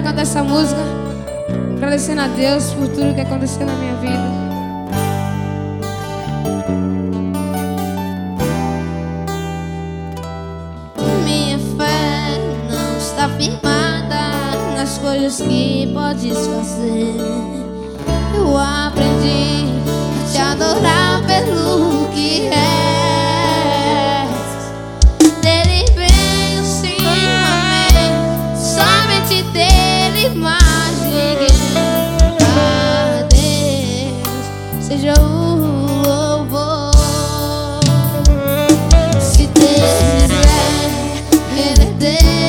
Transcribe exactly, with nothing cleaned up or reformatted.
quero cantar essa música agradecendo a Deus por tudo que aconteceu na minha vida. Minha fé não está firmada nas coisas que podes fazer. Eu aprendi a te adorar pelo que és. Dele veio sim, amém. Somente dele mais ninguém. A Deus seja o louvor. Se Deus quiser, Ele é Deus.